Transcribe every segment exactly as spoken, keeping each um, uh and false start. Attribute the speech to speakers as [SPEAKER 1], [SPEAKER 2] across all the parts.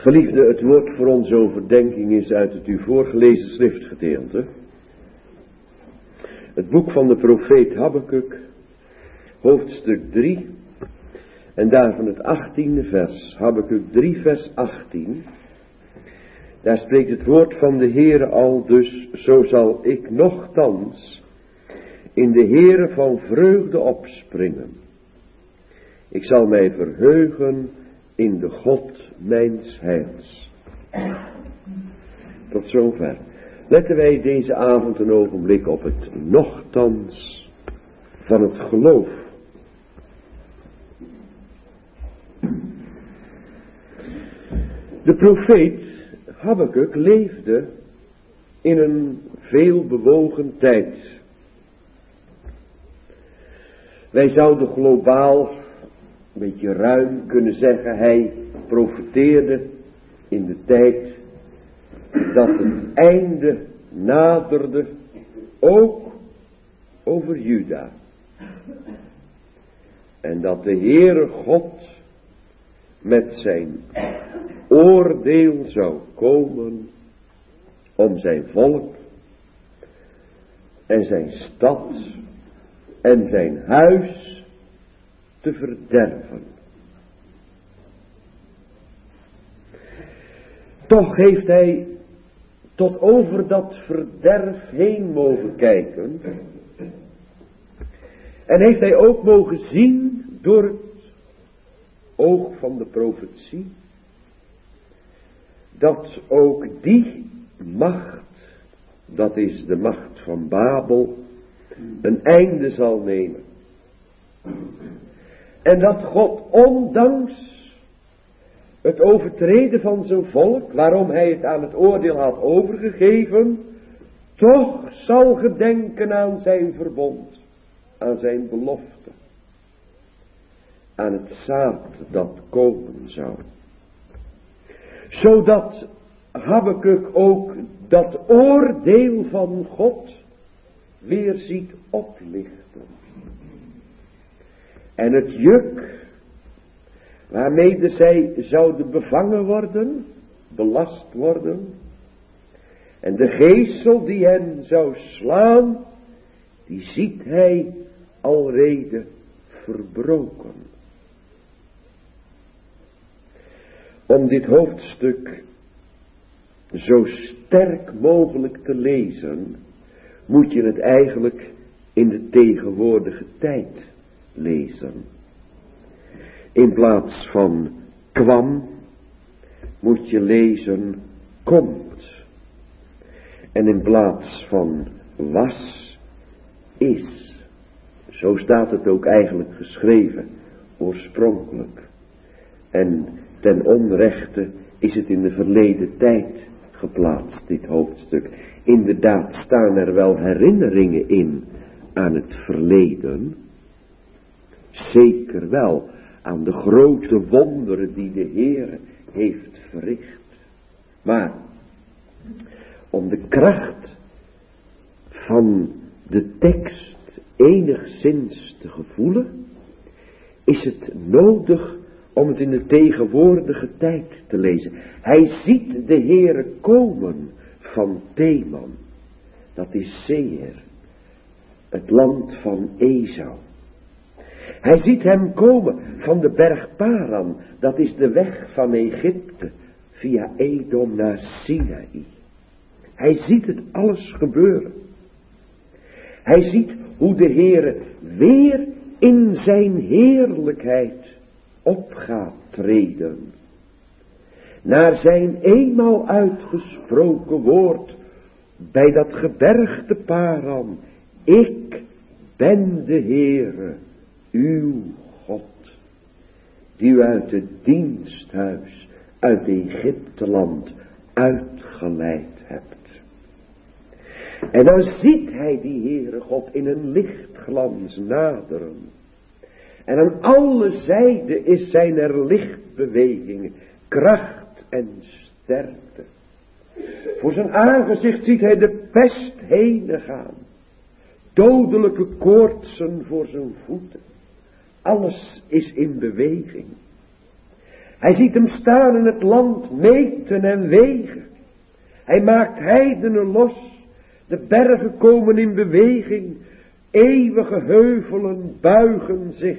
[SPEAKER 1] Geliefde, het woord voor onze overdenking is uit het u voorgelezen schriftgedeelte. Het boek van de profeet Habakuk, hoofdstuk drie, en daarvan het achttiende vers, Habakuk drie vers achttien. Daar spreekt het woord van de Heere al dus, zo zal ik nochtans in de Heere van vreugde opspringen. Ik zal mij verheugen in de God mijns heils. Tot zover. Letten wij deze avond een ogenblik op het nochtans van het geloof. De profeet Habakuk leefde in een veelbewogen tijd. Wij zouden globaal, een beetje ruim kunnen zeggen, hij profeteerde in de tijd dat het einde naderde, ook over Juda. En dat de Heere God met zijn oordeel zou komen om zijn volk en zijn stad en zijn huis te verderven. Toch heeft hij tot over dat verderf heen mogen kijken. En heeft hij ook mogen zien door het oog van de profetie, dat ook die macht, dat is de macht van Babel, een einde zal nemen. En dat God ondanks het overtreden van zijn volk, waarom hij het aan het oordeel had overgegeven, toch zal gedenken aan zijn verbond, aan zijn belofte, aan het zaad dat komen zou. Zodat Habakuk ook dat oordeel van God weer ziet oplichten. En het juk waarmede zij zouden bevangen worden, belast worden, en de geesel die hen zou slaan, die ziet hij alrede verbroken. Om dit hoofdstuk zo sterk mogelijk te lezen, moet je het eigenlijk in de tegenwoordige tijd lezen. In plaats van kwam, moet je lezen komt. En in plaats van was, is. Zo staat het ook eigenlijk geschreven, oorspronkelijk. En ten onrechte is het in de verleden tijd geplaatst, dit hoofdstuk. Inderdaad staan er wel herinneringen in aan het verleden. Zeker wel aan de grote wonderen die de Heer heeft verricht. Maar om de kracht van de tekst enigszins te gevoelen, is het nodig om het in de tegenwoordige tijd te lezen. Hij ziet de Heere komen van Teman. Dat is Seir, het land van Esau. Hij ziet hem komen van de berg Paran. Dat is de weg van Egypte via Edom naar Sinaï. Hij ziet het alles gebeuren. Hij ziet hoe de Heere weer in zijn heerlijkheid op gaat treden. Naar zijn eenmaal uitgesproken woord bij dat gebergte Paran. Ik ben de Heere, uw God, die u uit het diensthuis, uit Egypteland uitgeleid hebt. En dan ziet hij die Heere God in een lichtglans naderen. En aan alle zijden is zijn er lichtbewegingen, kracht en sterkte. Voor zijn aangezicht ziet hij de pest heen gaan. Dodelijke koortsen voor zijn voeten. Alles is in beweging. Hij ziet hem staan in het land meten en wegen. Hij maakt heidenen los. De bergen komen in beweging. Eeuwige heuvelen buigen zich.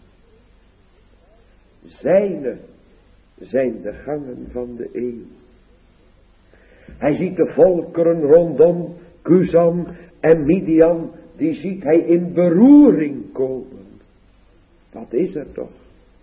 [SPEAKER 1] Zijne zijn de gangen van de eeuw. Hij ziet de volkeren rondom Kuzan en Midian. Die ziet hij in beroering komen. Wat is er toch?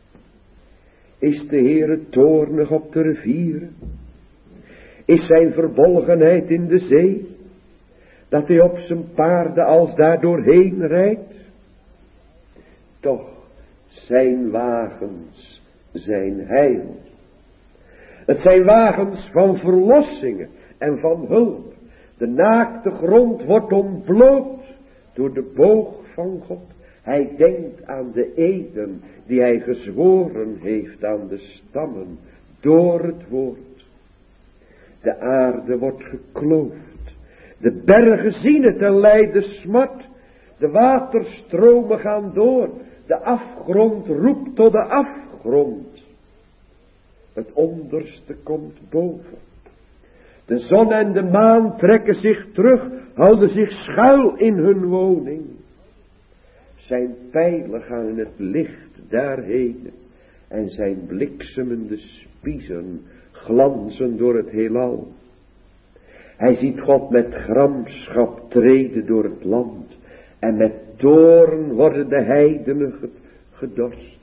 [SPEAKER 1] Is de Heere toornig op de rivieren? Is zijn verbolgenheid in de zee? Dat hij op zijn paarden als daar doorheen rijdt? Toch zijn wagens zijn heil. Het zijn wagens van verlossingen en van hulp. De naakte grond wordt ontbloot door de boog van God. Hij denkt aan de eden die hij gezworen heeft aan de stammen door het woord. De aarde wordt gekloofd. De bergen zien het en lijden smart. De waterstromen gaan door. De afgrond roept tot de afgrond. Het onderste komt boven. De zon en de maan trekken zich terug, houden zich schuil in hun woning. Zijn pijlen gaan in het licht daarheen en zijn bliksemende spiezen glanzen door het heelal. Hij ziet God met gramschap treden door het land en met toorn worden de heidenen gedorst.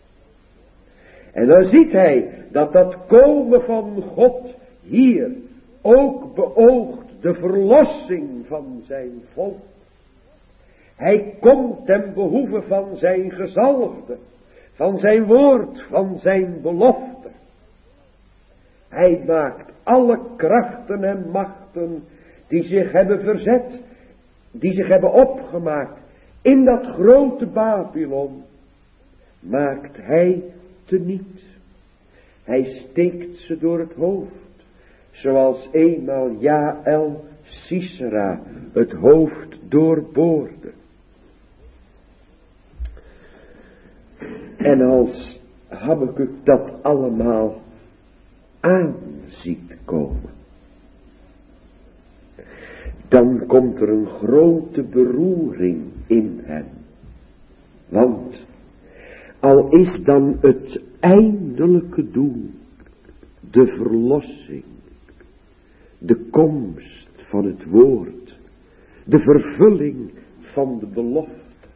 [SPEAKER 1] En dan ziet hij dat dat komen van God hier ook beoogt de verlossing van zijn volk. Hij komt ten behoeve van zijn gezalfde, van zijn woord, van zijn belofte. Hij maakt alle krachten en machten die zich hebben verzet, die zich hebben opgemaakt in dat grote Babylon, maakt hij teniet. Hij steekt ze door het hoofd, zoals eenmaal Jaël Sisera het hoofd doorboorde. En als Habakuk dat allemaal aan ziet komen, dan komt er een grote beroering in hem. Want al is dan het eindelijke doel de verlossing, de komst van het woord, de vervulling van de belofte,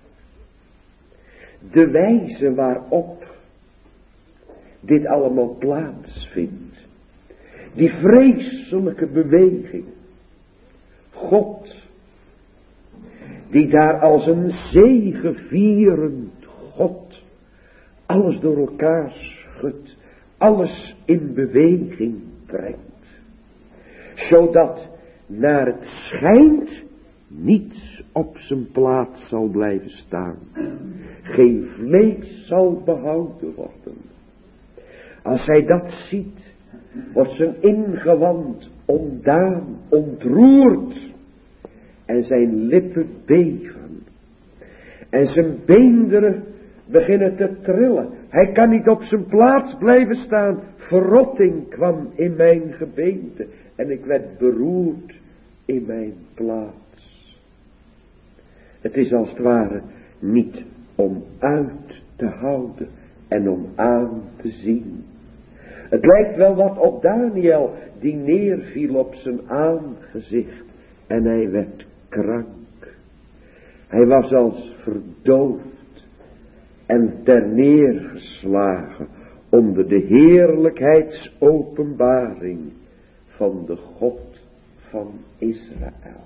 [SPEAKER 1] de wijze waarop dit allemaal plaatsvindt, die vreselijke beweging, God, die daar als een zegevierend God alles door elkaar schudt, alles in beweging brengt, zodat naar het schijnt niets op zijn plaats zal blijven staan, geen vlees zal behouden worden. Als hij dat ziet, wordt zijn ingewand ontdaan, ontroerd en zijn lippen beven en zijn beenderen beginnen te trillen. Hij kan niet op zijn plaats blijven staan. Verrotting kwam in mijn gebeente en ik werd beroerd in mijn plaats. Het is als het ware niet om uit te houden en om aan te zien. Het lijkt wel wat op Daniel die neerviel op zijn aangezicht en hij werd krank. Hij was als verdoofd en terneergeslagen onder de heerlijkheidsopenbaring van de God van Israël.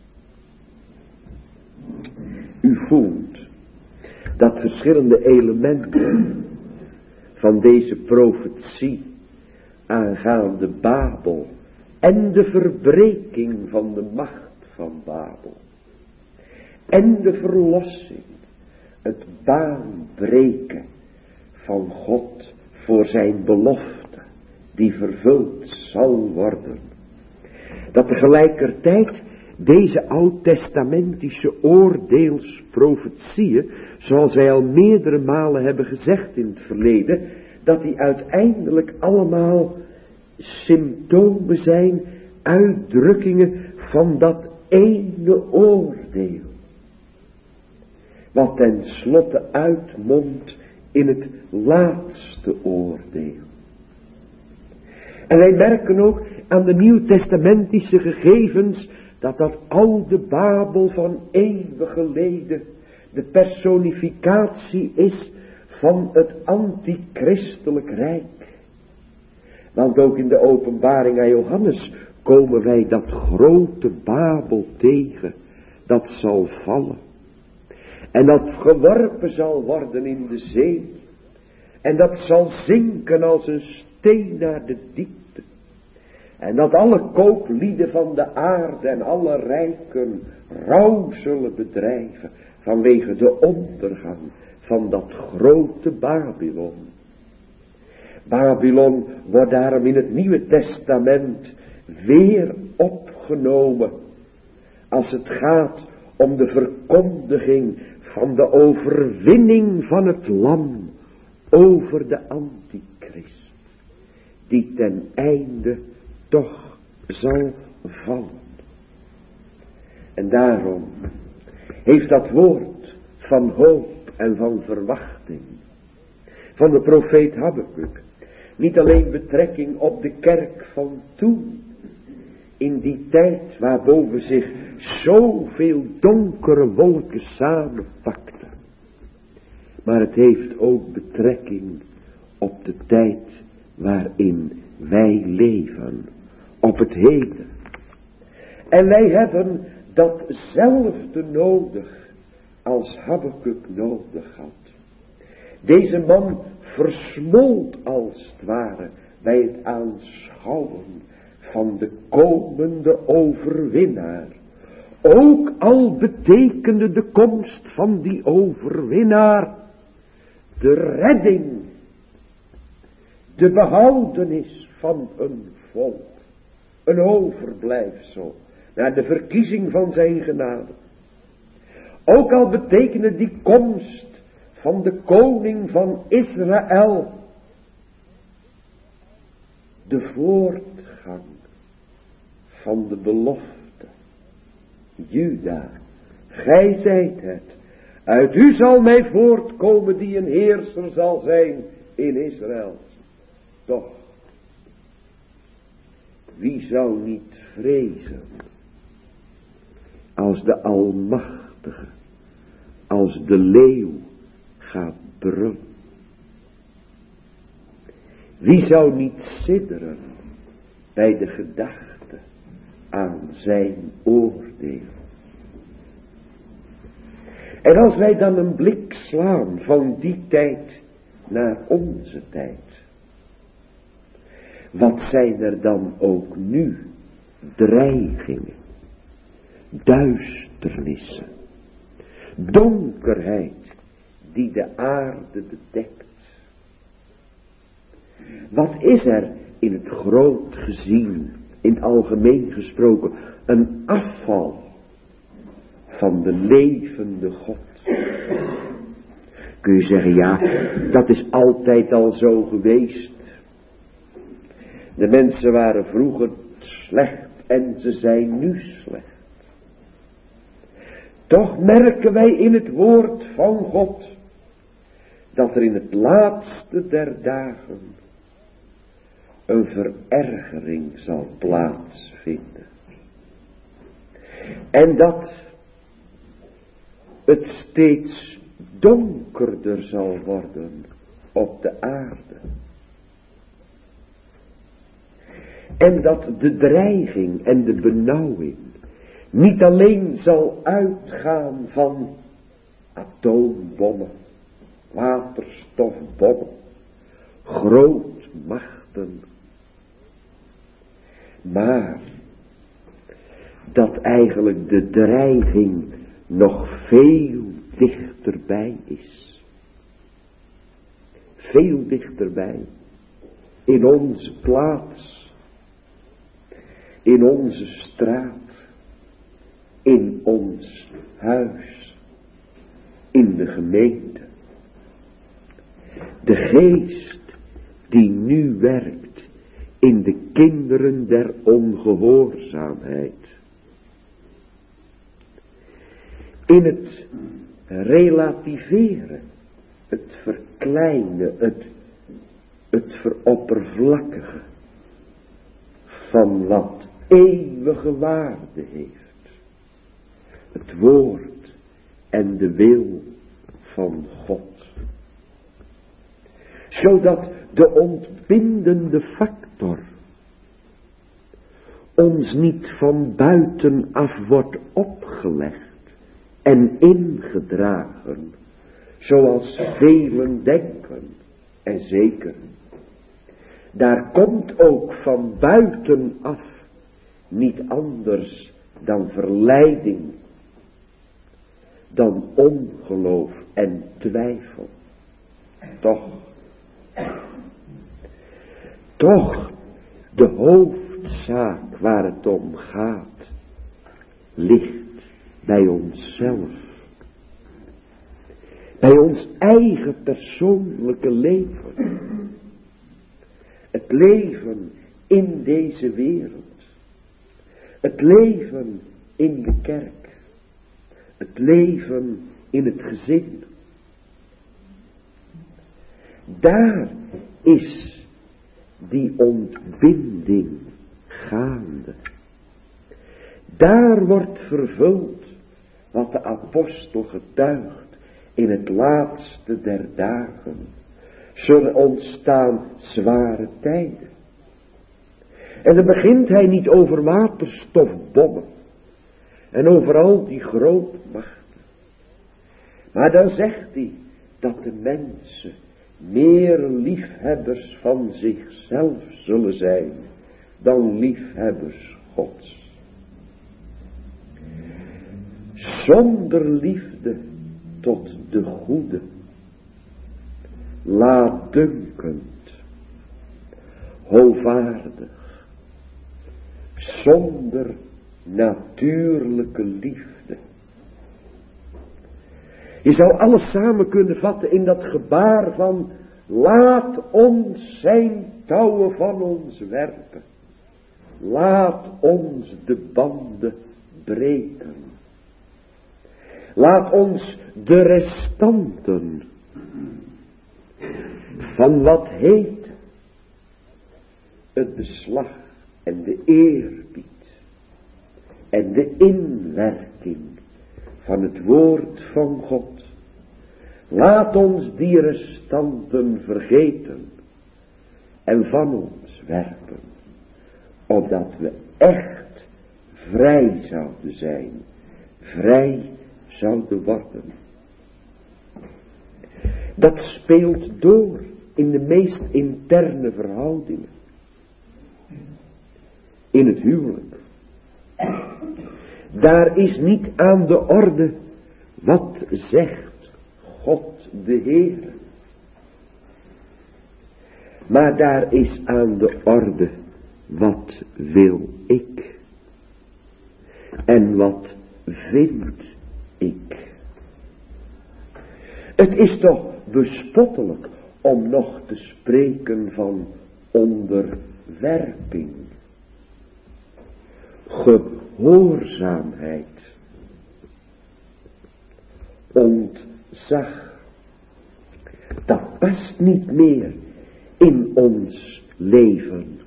[SPEAKER 1] U voelt dat verschillende elementen van deze profetie aangaande Babel en de verbreking van de macht van Babel en de verlossing, het baanbreken van God voor zijn belofte die vervuld zal worden, dat tegelijkertijd deze oud-testamentische oordeelsprofetieën, zoals wij al meerdere malen hebben gezegd in het verleden, dat die uiteindelijk allemaal symptomen zijn, uitdrukkingen van dat ene oordeel, wat ten slotte uitmondt in het laatste oordeel. En wij merken ook aan de nieuwtestamentische gegevens dat dat oude Babel van eeuwen geleden de personificatie is van het antichristelijk rijk. Want ook in de openbaring aan Johannes komen wij dat grote Babel tegen, dat zal vallen. En dat geworpen zal worden in de zee. En dat zal zinken als een steen naar de diepte. En dat alle kooplieden van de aarde en alle rijken rouw zullen bedrijven vanwege de ondergang van dat grote Babylon. Babylon wordt daarom in het Nieuwe Testament weer opgenomen als het gaat om de verkondiging van de overwinning van het lam over de antichrist, die ten einde toch zal vallen. En daarom heeft dat woord van hoop en van verwachting van de profeet Habakuk niet alleen betrekking op de kerk van toen, in die tijd waarboven zich zoveel donkere wolken samenpakten, maar het heeft ook betrekking op de tijd waarin wij leven, op het heden. En wij hebben datzelfde nodig als Habakuk nodig had. Deze man versmolt als het ware bij het aanschouwen van de komende overwinnaar. Ook al betekende de komst van die overwinnaar de redding, de behoudenis van een volk, een overblijfsel naar de verkiezing van zijn genade. Ook al betekende die komst van de koning van Israël de voortgang van de belofte. Juda, gij zijt het. Uit u zal mij voortkomen die een heerser zal zijn in Israël. Toch, wie zou niet vrezen als de Almachtige, als de leeuw gaat brullen? Wie zou niet sidderen bij de gedachte aan zijn oordeel? En als wij dan een blik slaan van die tijd naar onze tijd, wat zijn er dan ook nu dreigingen, duisternissen, donkerheid die de aarde bedekt? Wat is er in het groot gezien, in het algemeen gesproken, een afval van de levende God? Kun je zeggen, ja, dat is altijd al zo geweest. De mensen waren vroeger slecht en ze zijn nu slecht. Toch merken wij in het woord van God dat er in het laatste der dagen een verergering zal plaatsvinden. En dat het steeds donkerder zal worden op de aarde. En dat de dreiging en de benauwing niet alleen zal uitgaan van atoombommen, waterstofbommen, grootmachten, maar dat eigenlijk de dreiging nog veel dichterbij is. Veel dichterbij. In onze plaats. In onze straat. In ons huis. In de gemeente. De geest die nu werkt in de kinderen der ongehoorzaamheid. In het relativeren, het verkleinen, het, het veroppervlakkigen van wat eeuwige waarde heeft. Het woord en de wil van God. Zodat de ontbindende factor ons niet van buitenaf wordt opgelegd en ingedragen, zoals velen denken, en zeker. Daar komt ook van buitenaf niet anders dan verleiding, dan ongeloof en twijfel. Toch, toch, de hoofdzaak waar het om gaat, ligt bij onszelf. Bij ons eigen persoonlijke leven. Het leven in deze wereld. Het leven in de kerk. Het leven in het gezin. Daar is die ontbinding gaande. Daar wordt vervuld wat de apostel getuigt in het laatste der dagen. Zullen ontstaan zware tijden. En dan begint hij niet over waterstofbommen en over al die grootmachten. Maar dan zegt hij dat de mensen meer liefhebbers van zichzelf zullen zijn dan liefhebbers Gods. Zonder liefde tot de goede, laatdunkend, hoogwaardig, zonder natuurlijke liefde. Je zou alles samen kunnen vatten in dat gebaar van: laat ons zijn touwen van ons werpen. Laat ons de banden breken. Laat ons de restanten van wat heet het beslag en de eerbied en de inwerking van het woord van God. Laat ons die restanten vergeten en van ons werpen, opdat we echt vrij zouden zijn, vrij zouden worden. Dat speelt door in de meest interne verhoudingen. In het huwelijk. Daar is niet aan de orde wat zegt God de Heer. Maar daar is aan de orde wat wil ik. En wat vind ik. Het is toch bespottelijk om nog te spreken van onderwerping. Gehoorzaamheid. Ontzag. Dat past niet meer in ons leven.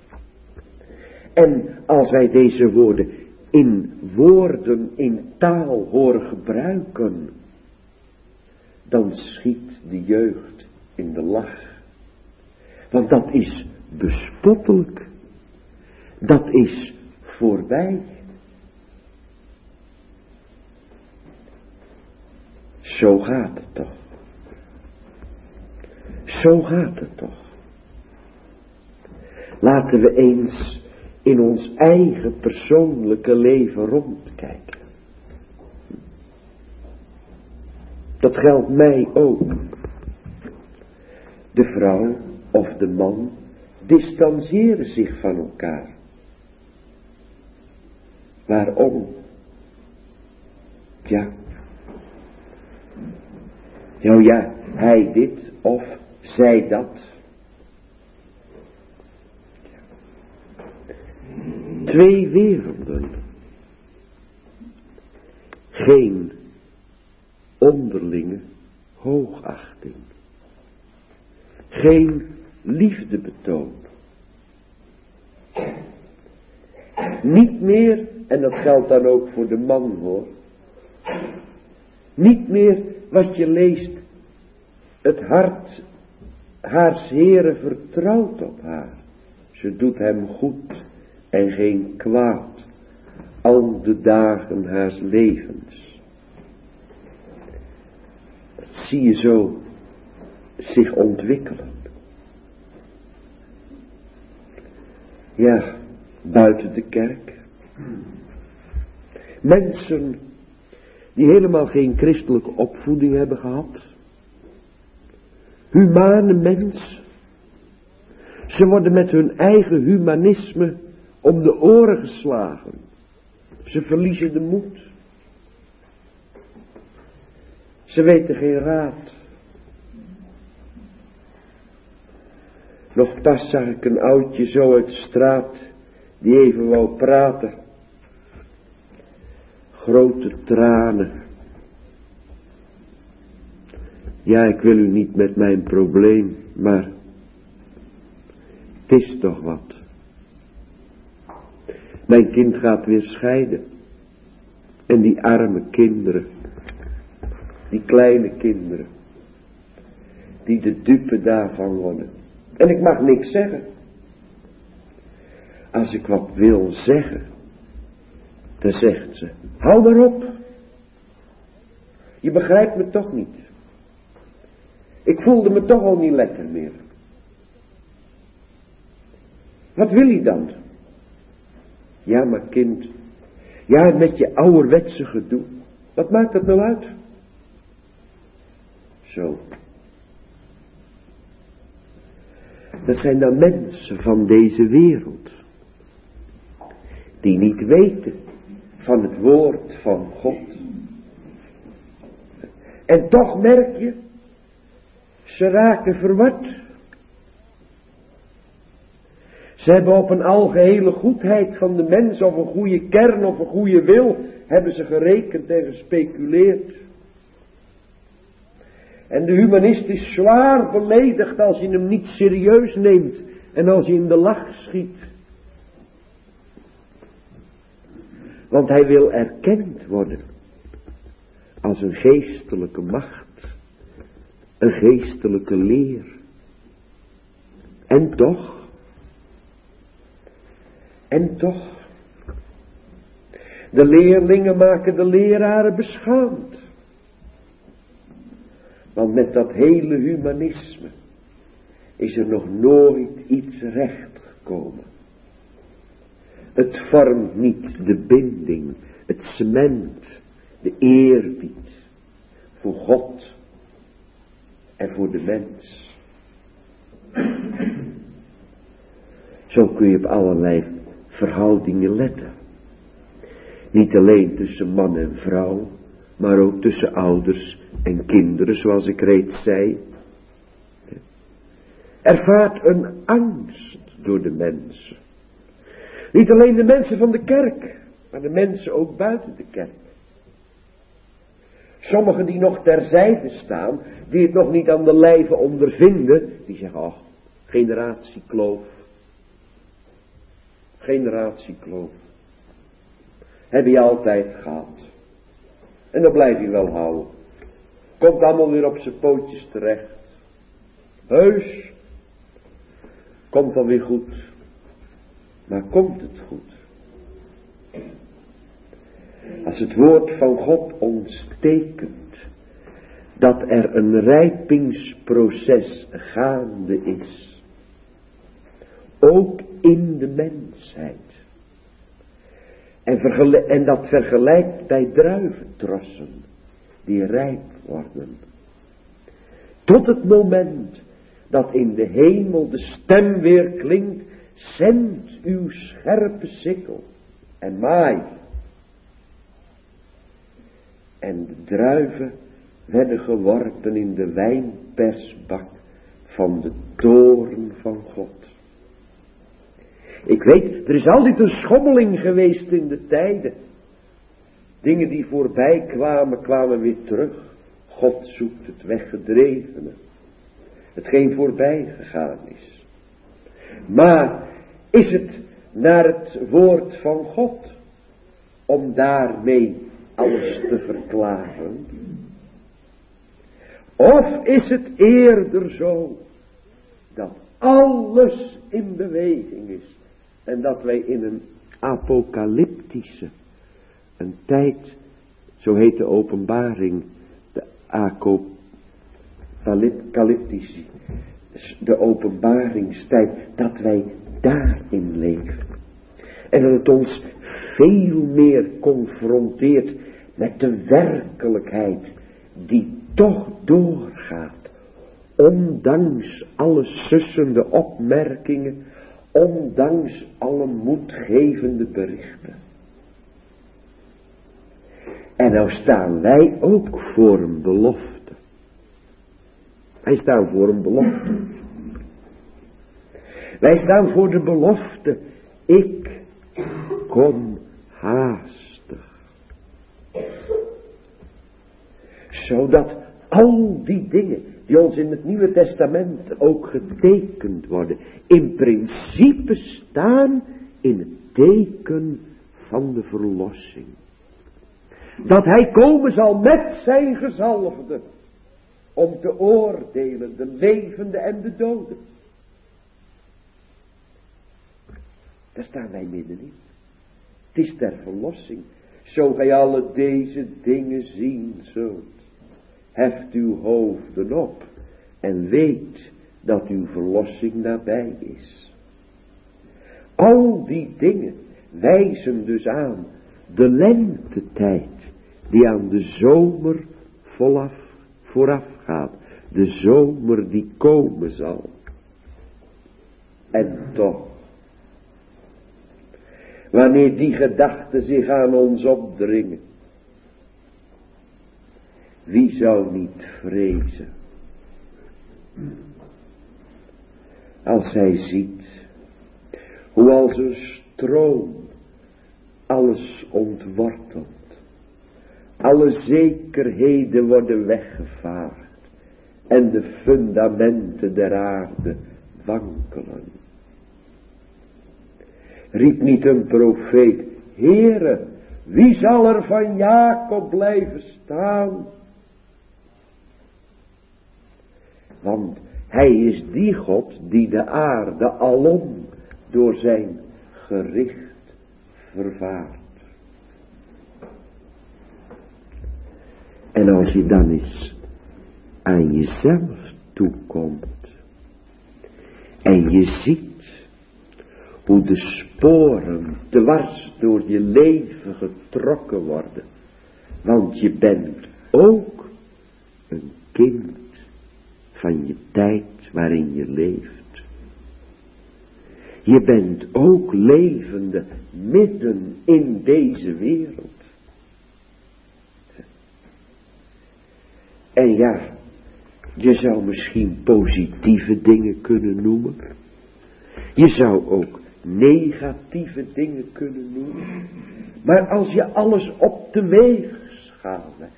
[SPEAKER 1] En als wij deze woorden in woorden, in taal horen gebruiken, dan schiet de jeugd in de lach. Want dat is bespottelijk. Dat is voorbij. Zo gaat het toch. Zo gaat het toch. Laten we eens in ons eigen persoonlijke leven rondkijken. Dat geldt mij ook. De vrouw of de man distancieren zich van elkaar. Waarom? Ja. Nou ja, hij dit of zij dat. Twee werelden. Geen onderlinge hoogachting. Geen liefdebetoon. Niet meer, en dat geldt dan ook voor de man hoor. Niet meer wat je leest. Het hart haars Heren vertrouwt op haar. Ze doet hem goed en geen kwaad. Al de dagen haars levens. Dat zie je zo zich ontwikkelen. Ja, buiten de kerk. Mensen die helemaal geen christelijke opvoeding hebben gehad. Humane mensen. Ze worden met hun eigen humanisme om de oren geslagen. Ze verliezen de moed. Ze weten geen raad. Nog pas zag ik een oudje zo uit de straat, die even wou praten. Grote tranen. Ja, ik wil u niet met mijn probleem, maar het is toch wat. Mijn kind gaat weer scheiden. En die arme kinderen, die kleine kinderen, die de dupe daarvan worden. En ik mag niks zeggen. Als ik wat wil zeggen, dan zegt ze, hou maar op. Je begrijpt me toch niet. Ik voelde me toch al niet lekker meer. Wat wil je dan? Ja, maar kind, ja, met je ouderwetse gedoe. Wat maakt dat nou uit? Zo. Dat zijn dan mensen van deze wereld. Die niet weten van het woord van God. En toch merk je, ze raken verward. Ze hebben op een algehele goedheid van de mens, of een goede kern, of een goede wil, hebben ze gerekend en gespeculeerd. En de humanist is zwaar beledigd als je hem niet serieus neemt en als je in de lach schiet. Want hij wil erkend worden als een geestelijke macht, een geestelijke leer. En toch, en toch, de leerlingen maken de leraren beschaamd. Want met dat hele humanisme is er nog nooit iets recht gekomen. Het vormt niet de binding, het cement, de eerbied voor God en voor de mens. Zo kun je op allerlei verhoudingen letten. Niet alleen tussen man en vrouw, maar ook tussen ouders en kinderen, zoals ik reeds zei. Er vaart een angst door de mensen. Niet alleen de mensen van de kerk, maar de mensen ook buiten de kerk. Sommigen die nog terzijde staan, die het nog niet aan de lijve ondervinden, die zeggen, oh, generatiekloof. Generatiekloof. Heb je altijd gehad. En dan blijf je wel houden. Komt allemaal weer op zijn pootjes terecht. Heus. Komt dan weer goed. Maar komt het goed? Als het woord van God ons tekent dat er een rijpingsproces gaande is. Ook in de mensheid. En, vergele- en dat vergelijkt bij druiventrossen die rijp worden. Tot het moment dat in de hemel de stem weer klinkt, zend uw scherpe sikkel en maai. En de druiven werden geworpen in de wijnpersbak van de toorn van God. Ik weet, er is altijd een schommeling geweest in de tijden. Dingen die voorbij kwamen, kwamen weer terug. God zoekt het weggedrevene. Hetgeen voorbij gegaan is. Maar is het naar het woord van God om daarmee alles te verklaren? Of is het eerder zo dat alles in beweging is en dat wij in een apocalyptische, een tijd, zo heet de openbaring, de apocalyptische, de openbaringstijd, dat wij daarin leven. En dat het ons veel meer confronteert met de werkelijkheid die toch doorgaat. Ondanks alle sussende opmerkingen, ondanks alle moedgevende berichten. En nou staan wij ook voor een belofte. Wij staan voor een belofte. Wij staan voor de belofte. Ik kom haastig. Zodat al die dingen die ons in het Nieuwe Testament ook getekend worden, in principe staan in het teken van de verlossing. Dat hij komen zal met zijn gezalfden, om te oordelen de levenden en de doden. Daar staan wij middenin. Het is ter verlossing. Zo gij alle deze dingen zien zult. Heft uw hoofden op en weet dat uw verlossing nabij is. Al die dingen wijzen dus aan de lentetijd die aan de zomer volaf, vooraf gaat. De zomer die komen zal. En toch, wanneer die gedachten zich aan ons opdringen, wie zou niet vrezen? Als hij ziet hoe als een stroom alles ontwortelt. Alle zekerheden worden weggevaagd. En de fundamenten der aarde wankelen. Riep niet een profeet: Heere, wie zal er van Jacob blijven staan? Want hij is die God die de aarde alom door zijn gericht vervaart. En als je dan eens aan jezelf toekomt en je ziet hoe de sporen dwars door je leven getrokken worden, want je bent ook een kind van je tijd waarin je leeft. Je bent ook levende midden in deze wereld. En ja, je zou misschien positieve dingen kunnen noemen. Je zou ook negatieve dingen kunnen noemen. Maar als je alles op de weegschaal legt,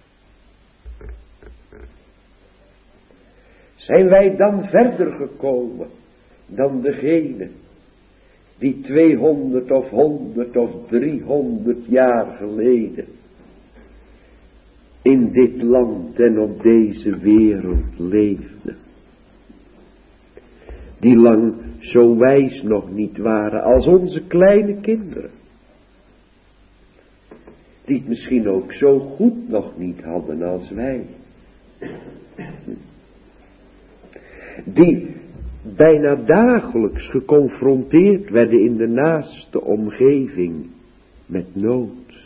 [SPEAKER 1] zijn wij dan verder gekomen dan degene die tweehonderd of honderd of driehonderd jaar geleden in dit land en op deze wereld leefde. Die lang zo wijs nog niet waren als onze kleine kinderen. Die het misschien ook zo goed nog niet hadden als wij. Die bijna dagelijks geconfronteerd werden in de naaste omgeving met nood.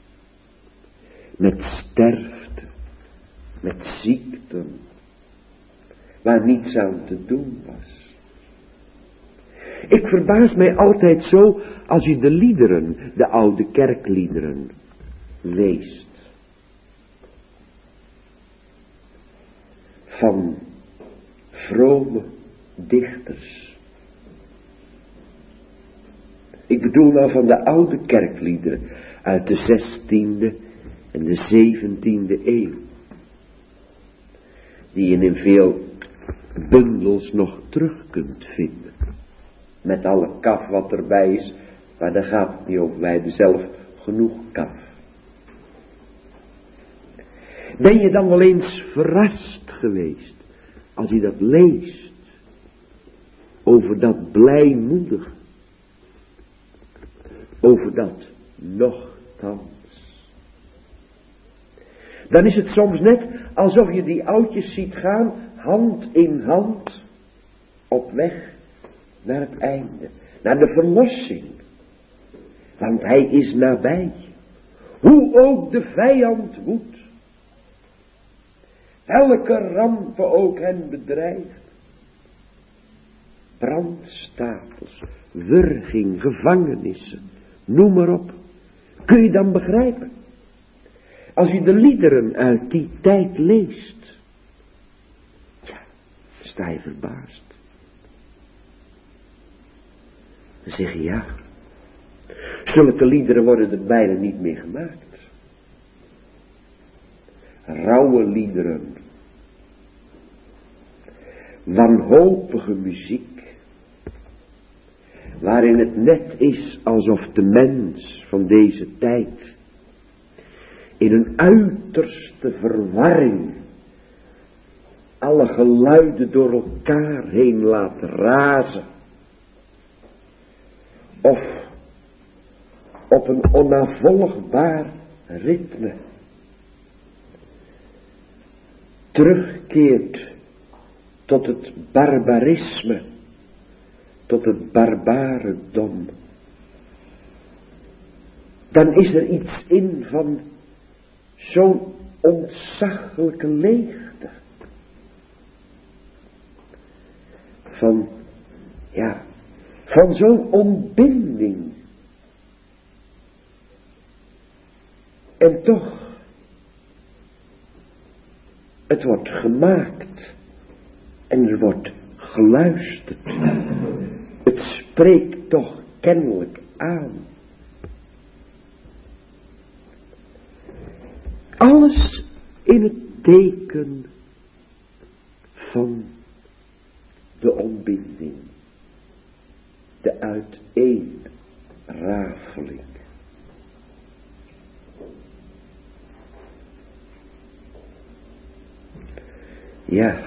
[SPEAKER 1] Met sterfte. Met ziekten. Waar niets aan te doen was. Ik verbaas mij altijd zo als je de liederen, de oude kerkliederen, leest. Van vrome dichters. Ik bedoel nou van de oude kerkliederen uit de zestiende en de zeventiende eeuw. Die je in veel bundels nog terug kunt vinden. Met alle kaf wat erbij is, maar daar gaat het niet over. Wij hebben zelf genoeg kaf. Ben je dan wel eens verrast geweest als je dat leest over dat blijmoedig, over dat nochtans. Dan is het soms net alsof je die oudjes ziet gaan, hand in hand, op weg naar het einde, naar de verlossing. Want hij is nabij, hoe ook de vijand woedt. Elke rampen ook hen bedreigt. Brandstapels, wurging, gevangenissen, noem maar op. Kun je dan begrijpen? Als je de liederen uit die tijd leest, ja, sta je verbaasd. Dan zeg je ja, zulke liederen worden er bijna niet meer gemaakt. Rauwe liederen, wanhopige muziek, waarin het net is alsof de mens van deze tijd in een uiterste verwarring alle geluiden door elkaar heen laat razen, of op een onnavolgbaar ritme terugkeert tot het barbarisme, tot het barbarendom. Dan is er iets in van zo'n ontzaglijke leegte. Van, ja, van zo'n ontbinding. En toch, het wordt gemaakt en er wordt geluisterd. Het spreekt toch kennelijk aan. Alles in het teken van de ontbinding, de uiteenrafeling. Ja,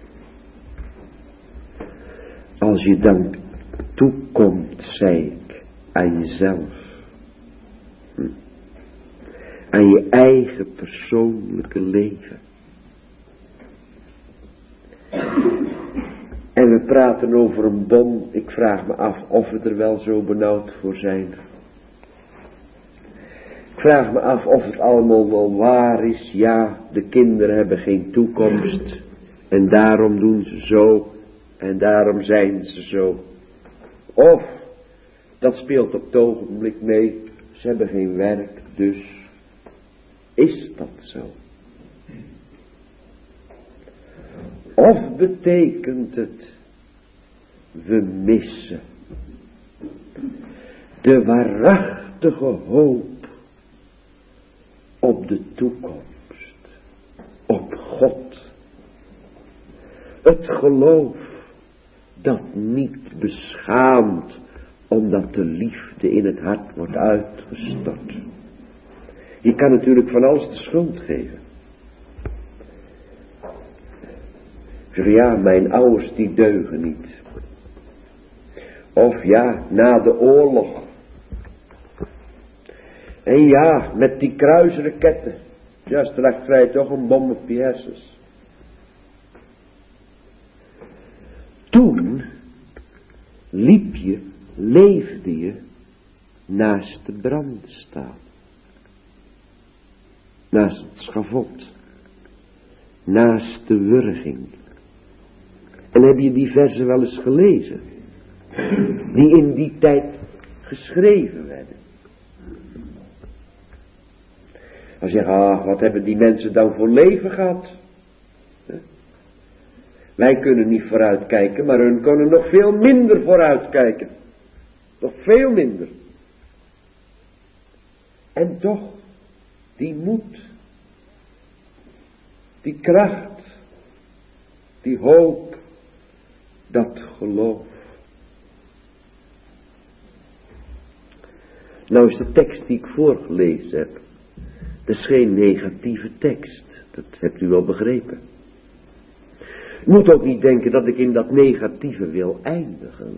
[SPEAKER 1] als je dan toekomt, zei ik, aan jezelf, hm, aan je eigen persoonlijke leven. En we praten over een bom, ik vraag me af of we er wel zo benauwd voor zijn. Ik vraag me af of het allemaal wel waar is. Ja, de kinderen hebben geen toekomst en daarom doen ze zo en daarom zijn ze zo. Of, dat speelt op het ogenblik mee, ze hebben geen werk, dus is dat zo? Of betekent het, we missen de waarachtige hoop op de toekomst, op God. Het geloof dat niet beschaamt, omdat de liefde in het hart wordt uitgestort. Je kan natuurlijk van alles de schuld geven. Zeg, ja, mijn ouders die deugen niet. Of ja, na de oorlog. En ja, met die kruisraketten. Ja, straks krijg je toch een bom op je hersens. Toen liep je, leefde je naast de brandstaal. Naast het schavot. Naast de wurging. En heb je die versen wel eens gelezen? Die in die tijd geschreven werden. Dan zeg je, ah, wat hebben die mensen dan voor leven gehad? Wij kunnen niet vooruitkijken, maar hun kunnen nog veel minder vooruitkijken. nog veel minder. En toch, die moed, die kracht, die hoop, dat geloof. Nou is de tekst die ik voorgelezen heb, dat is geen negatieve tekst, dat hebt u wel begrepen. U moet ook niet denken dat ik in dat negatieve wil eindigen.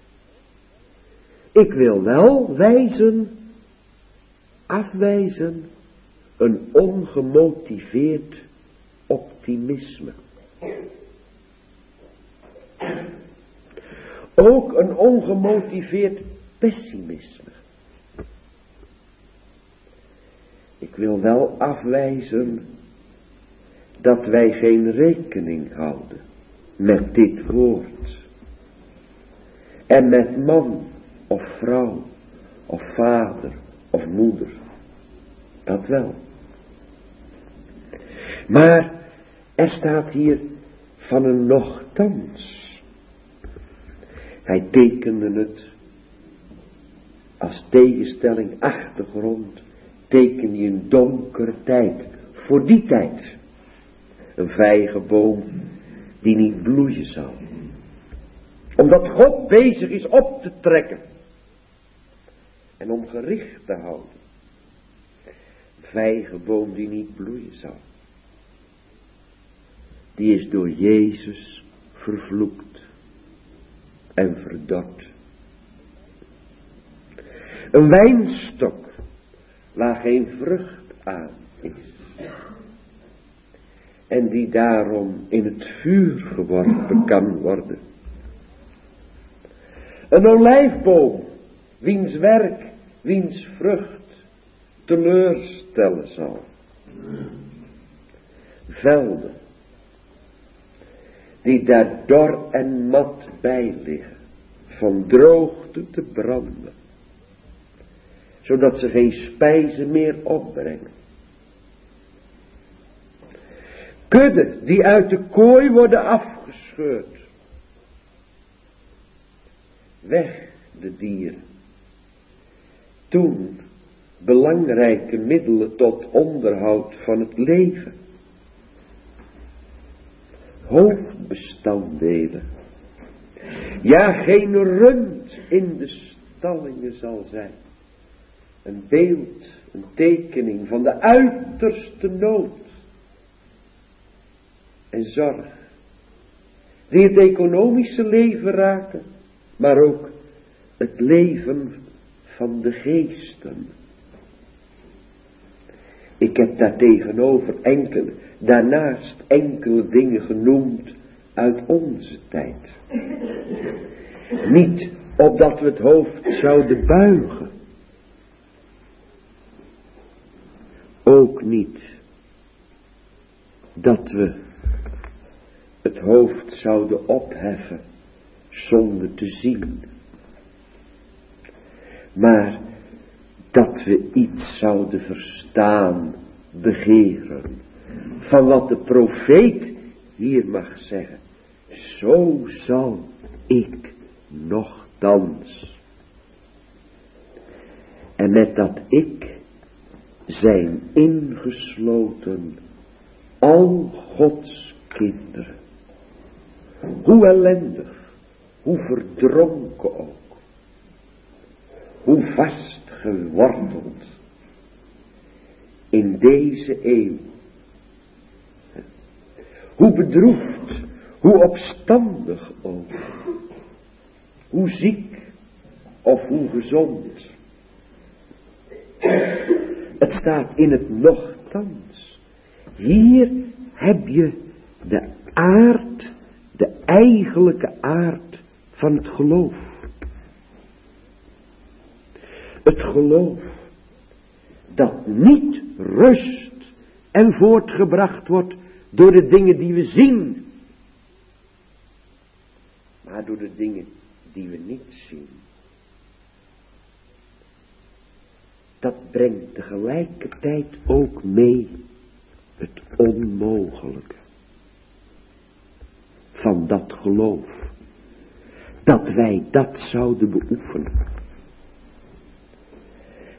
[SPEAKER 1] Ik wil wel wijzen, afwijzen, een ongemotiveerd optimisme. Ook een ongemotiveerd pessimisme. Ik wil wel afwijzen dat wij geen rekening houden met dit woord. En met man of vrouw of vader of moeder. Dat wel. Maar er staat hier van een nochtans. Hij tekende het als tegenstelling, achtergrond, teken je een donkere tijd. Voor die tijd. Een vijgenboom die niet bloeien zal. Omdat God bezig is op te trekken. En om gericht te houden. Een vijgenboom die niet bloeien zal. Die is door Jezus vervloekt. En verdord. Een wijnstok waar geen vrucht aan is. En die daarom in het vuur geworpen kan worden. Een olijfboom, wiens werk, wiens vrucht teleurstellen zal. Velden, die daar dor en mat bij liggen, van droogte te branden, zodat ze geen spijzen meer opbrengen. Kudden die uit de kooi worden afgescheurd. Weg de dieren. Toen belangrijke middelen tot onderhoud van het leven. Hoofdbestanddelen. Ja, geen rund in de stallingen zal zijn. Een beeld, een tekening van de uiterste nood. En zorg. Die het economische leven raken. Maar ook het leven van de geesten. Ik heb daar tegenover enkele, daarnaast enkele dingen genoemd uit onze tijd. Niet opdat we het hoofd zouden buigen. Ook niet dat we het hoofd zouden opheffen zonder te zien. Maar dat we iets zouden verstaan, begeren, van wat de profeet hier mag zeggen. Zo zal ik nochtans. En met dat ik zijn ingesloten al Gods kinderen. Hoe ellendig, hoe verdronken ook. Hoe vast geworteld in deze eeuw. Hoe bedroefd, hoe opstandig ook. Hoe ziek of hoe gezond. Het staat in het nochtans. Hier heb je de aard, de eigenlijke aard van het geloof. Het geloof dat niet rust en voortgebracht wordt door de dingen die we zien, maar door de dingen die we niet zien. Dat brengt tegelijkertijd ook mee het onmogelijke van dat geloof. Dat wij dat zouden beoefenen.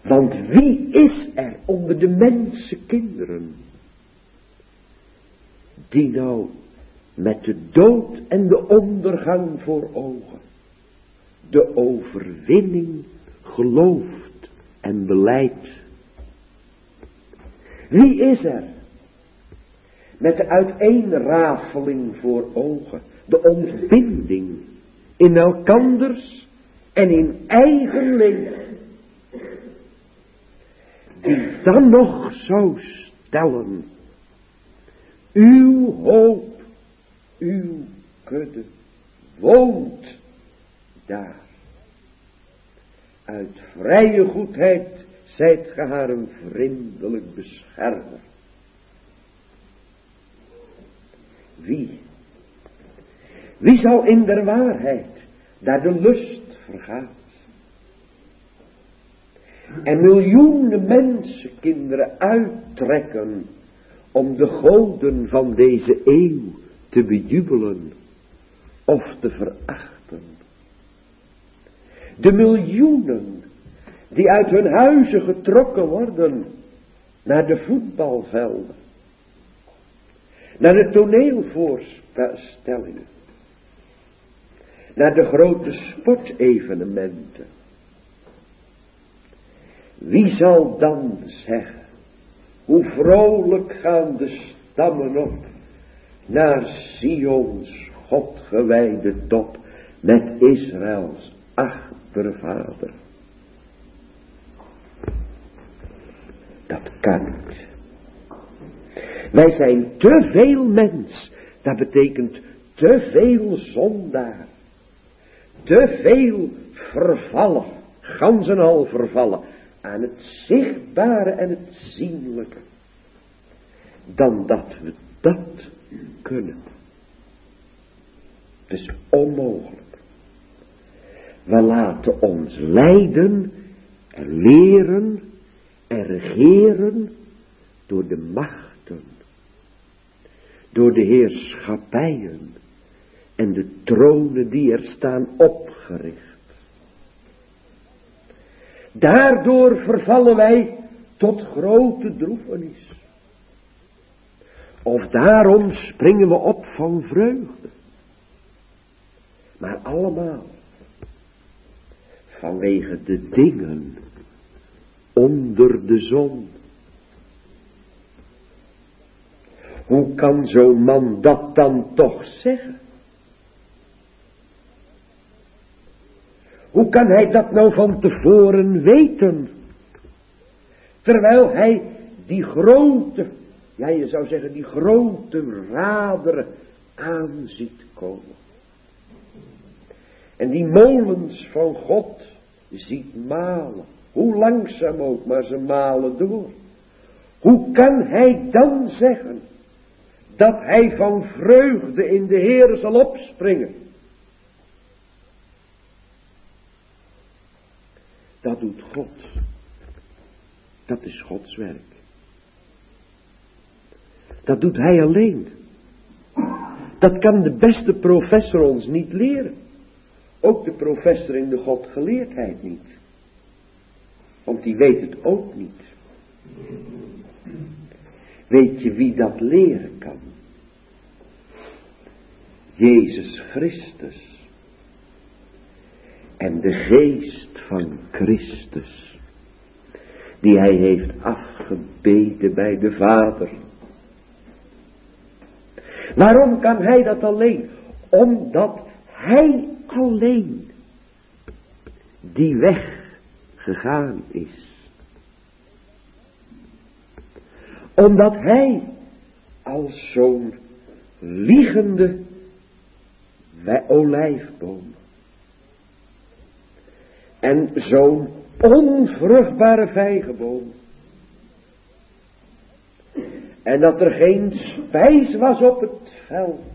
[SPEAKER 1] Want wie is er onder de mensenkinderen die nou met de dood en de ondergang voor ogen de overwinning gelooft en belijdt? Wie is er met de uiteenrafeling voor ogen, de ontbinding in elkanders en in eigen leven, die dan nog zou stellen: uw hoop, uw kudde woont daar. Uit vrije goedheid zijt ge haar een vriendelijk beschermer. Wie? Wie zal in der waarheid daar de lust vergaat? En miljoenen mensenkinderen uittrekken om de goden van deze eeuw te bejubelen of te verachten. De miljoenen die uit hun huizen getrokken worden naar de voetbalvelden, naar de toneelvoorstellingen, naar de grote sportevenementen. Wie zal dan zeggen: hoe vrolijk gaan de stammen op naar Sions Godgewijde top met Israëls achtervader? Dat kan niet. Wij zijn te veel mens. Dat betekent te veel zondaar. Te veel vervallen. Gans en al vervallen. Aan het zichtbare en het zienlijke. Dan dat we dat kunnen. Het is onmogelijk. We laten ons leiden en leren en regeren door de machten, door de heerschappijen en de tronen die er staan opgericht. Daardoor vervallen wij tot grote droefenis. Of daarom springen we op van vreugde. Maar allemaal vanwege de dingen onder de zon. Hoe kan zo'n man dat dan toch zeggen? Hoe kan hij dat nou van tevoren weten? Terwijl hij die grote, ja je zou zeggen die grote raderen aan ziet komen. En die molens van God ziet malen. Hoe langzaam ook, maar ze malen door. Hoe kan hij dan zeggen dat hij van vreugde in de Heer zal opspringen? Dat doet God. Dat is Gods werk. Dat doet hij alleen. Dat kan de beste professor ons niet leren. Ook de professor in de Godgeleerdheid niet. Want die weet het ook niet. Weet je wie dat leren kan? Jezus Christus. En de geest van Christus. Die hij heeft afgebeden bij de Vader. Waarom kan hij dat alleen? Omdat hij alleen die weg gegaan is. Omdat hij als zo'n liegende olijfboom en zo'n onvruchtbare vijgenboom en dat er geen spijs was op het veld,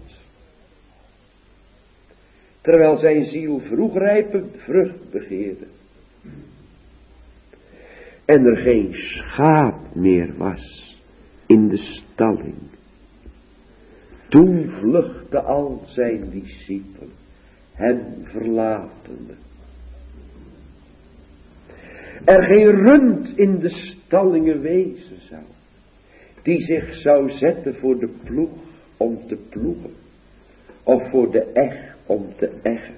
[SPEAKER 1] terwijl zijn ziel vroegrijpe vrucht begeerde en er geen schaap meer was in de stalling. Toen vluchtte al zijn discipelen hem verlatende. er geen rund in de stallingen wezen zou, die zich zou zetten voor de ploeg om te ploegen, of voor de eg om te eggen.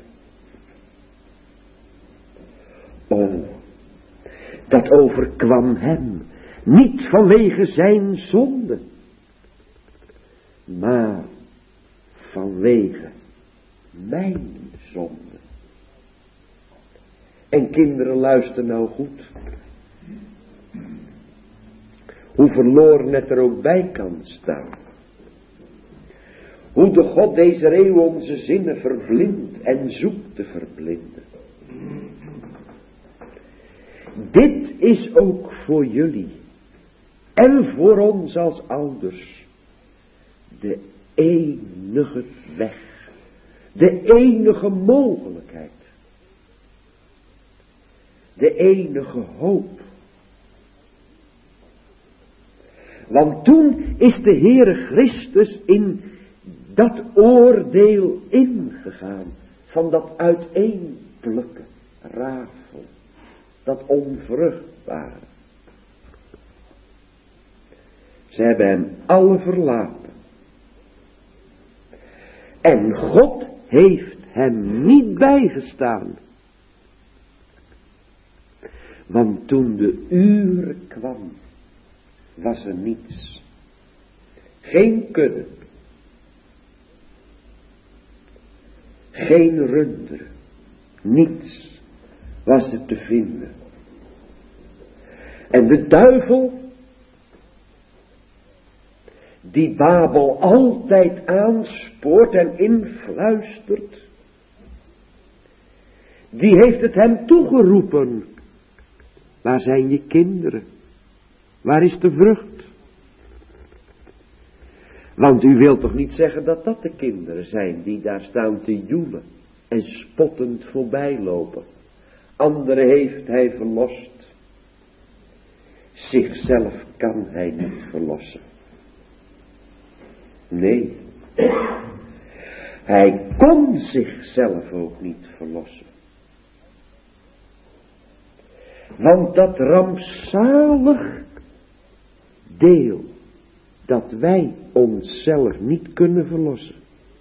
[SPEAKER 1] O, dat overkwam hem, niet vanwege zijn zonde, maar vanwege mijn zonde. En kinderen, luister nou goed. Hoe verloren het er ook bij kan staan. Hoe de God deze eeuw onze zinnen verblindt en zoekt te verblinden. Dit is ook voor jullie en voor ons als ouders de enige weg, de enige mogelijkheid, de enige hoop. Want toen is de Heere Christus in dat oordeel ingegaan van dat uiteenplukken, rafel, dat onvruchtbare. Ze hebben hem alle verlaten. En God heeft hem niet bijgestaan. Want toen de uur kwam, was er niets. Geen kudde. Geen runderen. Niets was er te vinden. En de duivel, die Babel altijd aanspoort en influistert, die heeft het hem toegeroepen. Waar zijn je kinderen? Waar is de vrucht? Want u wilt toch niet zeggen dat dat de kinderen zijn die daar staan te joelen en spottend voorbij lopen. Anderen heeft hij verlost. Zichzelf kan hij niet verlossen. Nee, hij kon zichzelf ook niet verlossen. Want dat rampzalig deel dat wij onszelf niet kunnen verlossen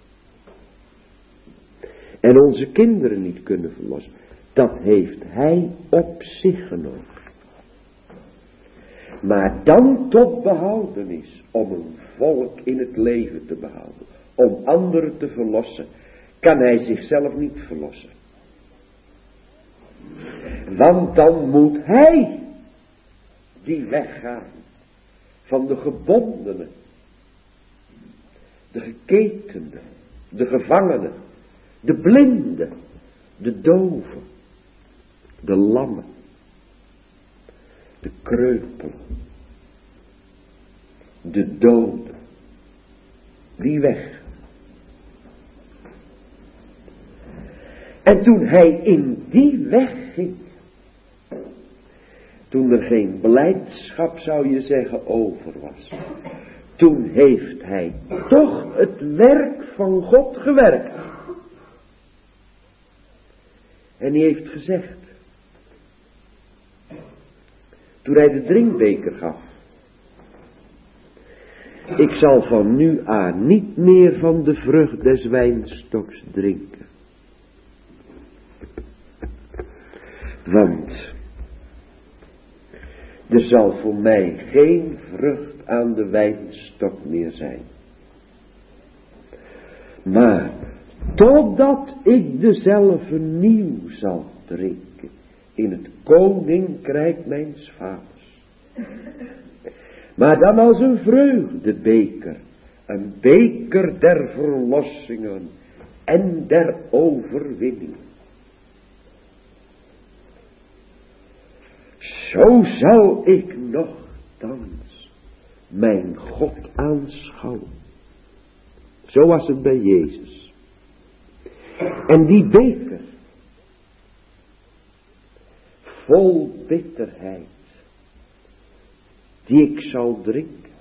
[SPEAKER 1] en onze kinderen niet kunnen verlossen, dat heeft hij op zich genomen. Maar dan tot behoudenis om een volk in het leven te behouden, om anderen te verlossen, kan hij zichzelf niet verlossen. Want dan moet hij die weggaan van de gebondenen, de geketenden, de gevangenen, de blinden, de doven, de lammen, de kreupelen, de doden, die weg. En toen hij in die weg ging, toen er geen blijdschap, zou je zeggen, over was, toen heeft hij toch het werk van God gewerkt. En hij heeft gezegd, toen hij de drinkbeker gaf, ik zal van nu aan niet meer van de vrucht des wijnstoks drinken. Want er zal voor mij geen vrucht aan de wijnstok meer zijn. Maar totdat ik dezelfde nieuw zal drinken in het koninkrijk mijns vaders. Maar dan als een vreugdebeker, een beker der verlossingen en der overwinning. Zo zal ik nochtans mijn God aanschouwen. Zo was het bij Jezus. En die beker, vol bitterheid, die ik zal drinken,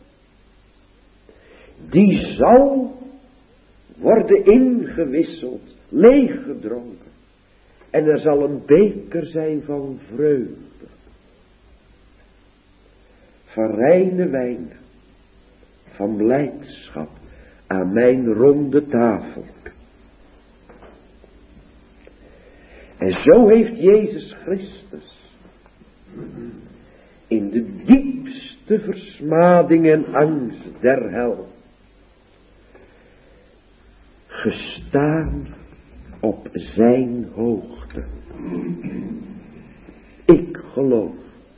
[SPEAKER 1] die zal worden ingewisseld, leeggedronken. En er zal een beker zijn van vreugde, van reine wijn, van blijdschap aan mijn ronde tafel. En zo heeft Jezus Christus in de diepste versmading en angst der hel gestaan op zijn hoogte. Ik geloof.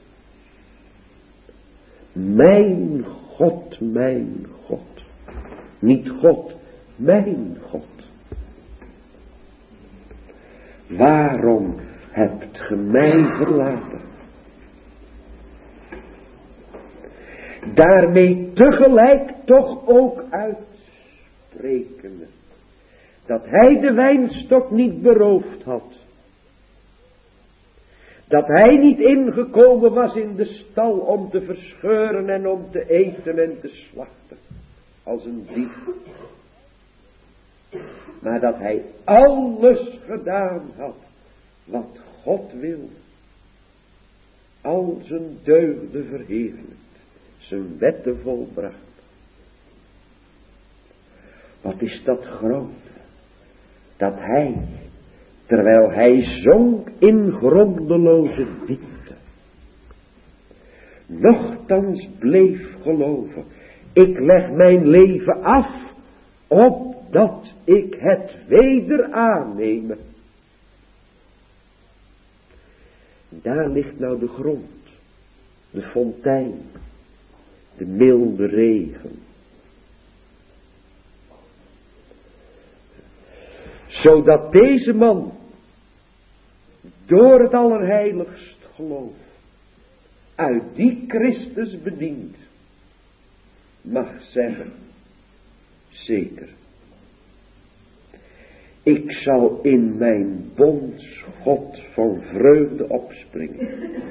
[SPEAKER 1] Mijn God, mijn God. Niet God, mijn God. Waarom hebt ge mij verlaten? Daarmee tegelijk toch ook uitsprekende dat hij de wijnstok niet beroofd had. Dat hij niet ingekomen was in de stal om te verscheuren en om te eten en te slachten. Als een dief. Maar dat hij alles gedaan had wat God wil. Al zijn deugden verheerlijkt. Zijn wetten volbracht. Wat is dat groot. Dat hij, terwijl hij zonk in grondeloze diepte, nochtans bleef geloven. Ik leg mijn leven af, opdat ik het weder aanneme. Daar ligt nou de grond, de fontein, de milde regen. Zodat deze man door het allerheiligst geloof uit die Christus bediend mag zeggen, zeker, ik zal in mijn bondsgod van vreugde opspringen.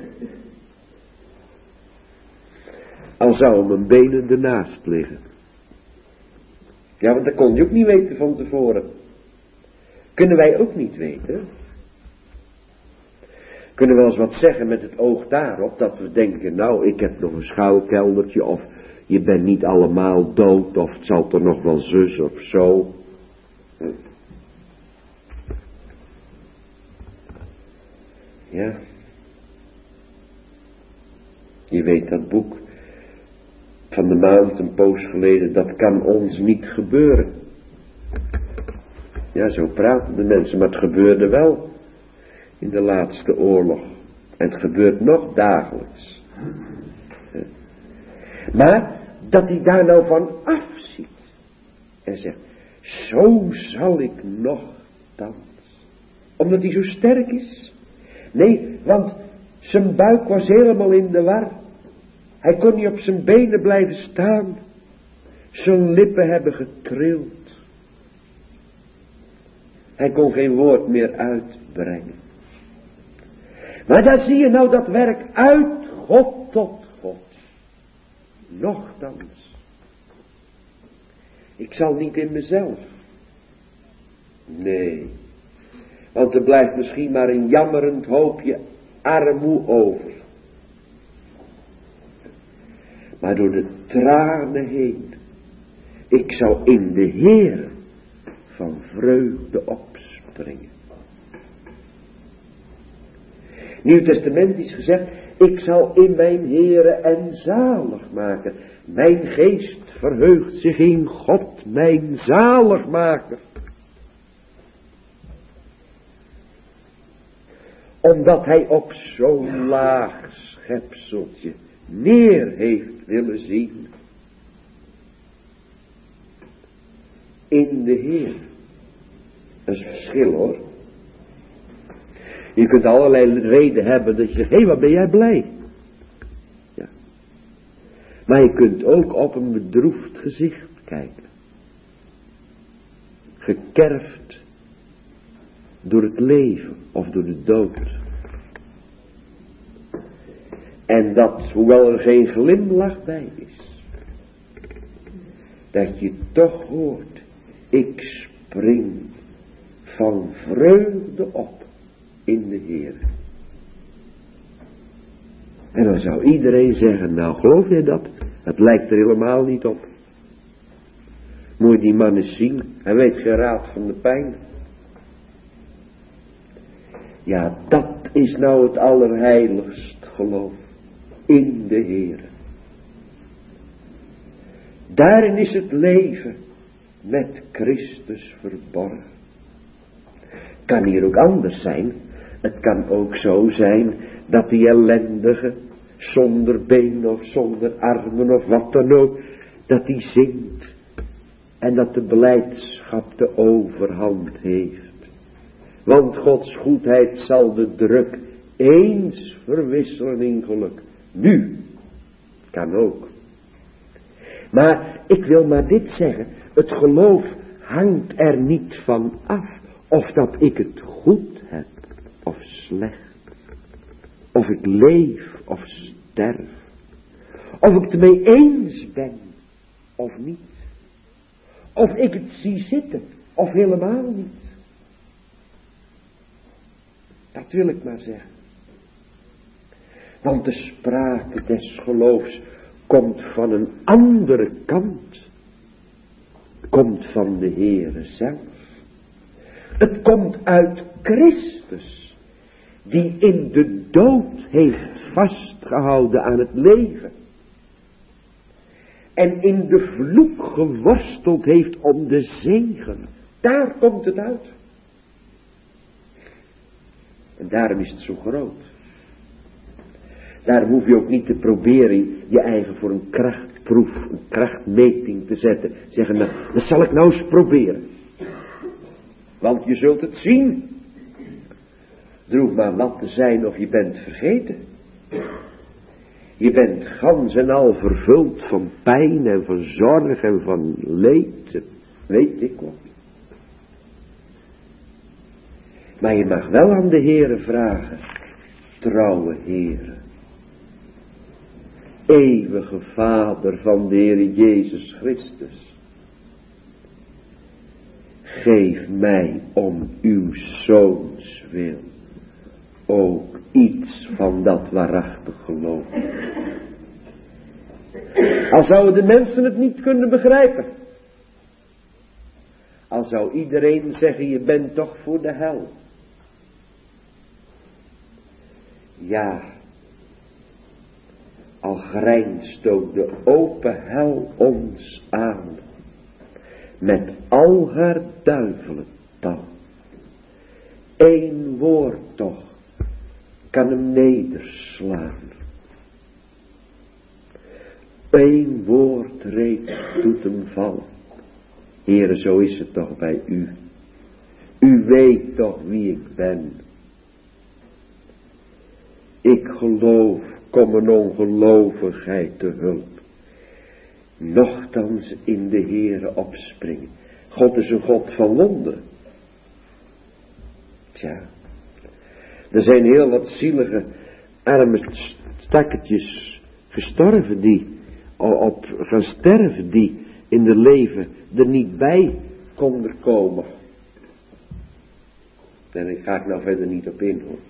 [SPEAKER 1] Al zou mijn benen ernaast liggen. Ja, want dat kon je ook niet weten van tevoren. Kunnen wij ook niet weten. Kunnen we wel eens wat zeggen met het oog daarop, dat we denken, nou, ik heb nog een schuilkeldertje, of je bent niet allemaal dood, of het zal er nog wel zus of zo. Ja. Je weet dat boek van de maand, een poos geleden, dat kan ons niet gebeuren. Ja, zo praten de mensen, maar het gebeurde wel in de laatste oorlog. En het gebeurt nog dagelijks. Maar dat hij daar nou van afziet en zegt, zo zal ik nochtans. Omdat hij zo sterk is? Nee, want zijn buik was helemaal in de war. Hij kon niet op zijn benen blijven staan. Zijn lippen hebben getrild. Hij kon geen woord meer uitbrengen. Maar daar zie je nou dat werk uit God tot God. Nochtans. Ik zal niet in mezelf. Nee. Want er blijft misschien maar een jammerend hoopje armoe over. Maar door de tranen heen. Ik zou in de Heer van vreugde opspringen. Nieuw Testament is gezegd, ik zal in mijn Heere en zalig maken. Mijn geest verheugt zich in God, mijn zaligmaker. Omdat hij op zo'n laag schepseltje neer heeft willen zien. In de Heer. Dat is een verschil hoor. Je kunt allerlei redenen hebben dat je zegt, hé, hey, wat ben jij blij? Ja. Maar je kunt ook op een bedroefd gezicht kijken. Gekerfd door het leven of door de dood. En dat, hoewel er geen glimlach bij is, dat je toch hoort, ik spring van vreugde op in de Heer. En dan zou iedereen zeggen, nou geloof je dat? Het lijkt er helemaal niet op. Moet je die man eens zien, hij weet geen raad van de pijn. Ja, dat is nou het allerheiligst geloof. In de Heer. Daarin is het leven met Christus verborgen. Kan hier ook anders zijn. Het kan ook zo zijn dat die ellendige, zonder benen of zonder armen of wat dan ook, dat die zingt. En dat de blijdschap de overhand heeft. Want Gods goedheid zal de druk eens verwisselen in geluk. Nu. Kan ook. Maar ik wil maar dit zeggen. Het geloof hangt er niet van af. Of dat ik het goed heb. Of slecht. Of ik leef of sterf. Of ik het ermee eens ben. Of niet. Of ik het zie zitten. Of helemaal niet. Dat wil ik maar zeggen. Want de sprake des geloofs komt van een andere kant. Komt van de Heere zelf. Het komt uit Christus. Die in de dood heeft vastgehouden aan het leven. En in de vloek geworsteld heeft om de zegen. Daar komt het uit. En daarom is het zo groot. Daarom hoef je ook niet te proberen je eigen voor een krachtproef, een krachtmeting te zetten. Zeggen, nou, dat zal ik nou eens proberen. Want je zult het zien. Er hoeft maar wat te zijn of je bent vergeten. Je bent gans en al vervuld van pijn en van zorg en van leed. Weet ik wat. Maar je mag wel aan de Heere vragen. Trouwe Heere. Eeuwige Vader van de Heere Jezus Christus. Geef mij om uw Zoons wil ook iets van dat waarachtig geloof. Al zouden de mensen het niet kunnen begrijpen. Al zou iedereen zeggen, je bent toch voor de hel. Ja, al grijnst ook de open hel ons aan, met al haar duivelental. Eén woord toch kan hem nederslaan. Eén woord reeds doet hem vallen. Heere, zo is het toch bij u. U weet toch wie ik ben. Ik geloof, kom een ongelovigheid te hulp. Nochtans in de Heere opspringen. God is een God van wonderen. Tja. Er zijn heel wat zielige, arme stakkertjes gestorven die op gaan sterven, die in de leven er niet bij konden komen. En daar ga ik nou verder niet op in hoor.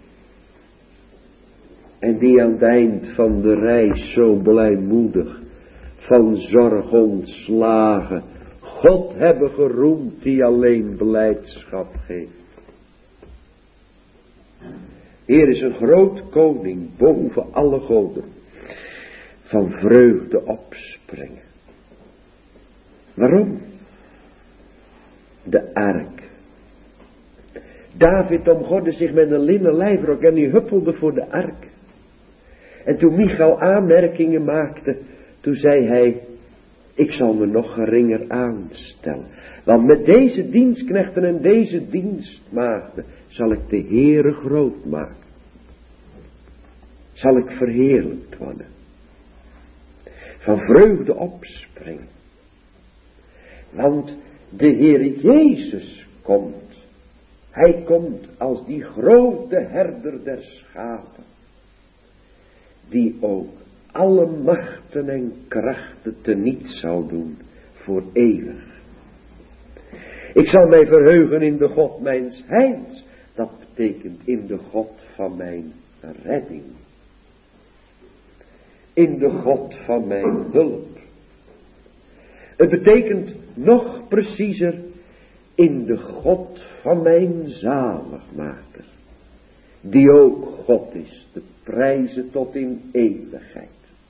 [SPEAKER 1] En die aan het eind van de reis zo blijmoedig, van zorg ontslagen, God hebben geroemd die alleen blijdschap geeft. Heer is een groot koning boven alle goden, van vreugde opspringen. Waarom? De ark. David omgordde zich met een linnen lijfrok en hij huppelde voor de ark. En toen Michal aanmerkingen maakte, toen zei hij, ik zal me nog geringer aanstellen. Want met deze dienstknechten en deze dienstmaagden zal ik de Heere groot maken. Zal ik verheerlijkt worden. Van vreugde opspringen. Want de Heere Jezus komt. Hij komt als die grote herder der schapen. Die ook alle machten en krachten teniet zal doen voor eeuwig. Ik zal mij verheugen in de God mijns heils. Dat betekent in de God van mijn redding. in de God van mijn hulp. Het betekent nog preciezer, in de God van mijn zaligmaker, die ook God is, de prijzen tot in eeuwigheid.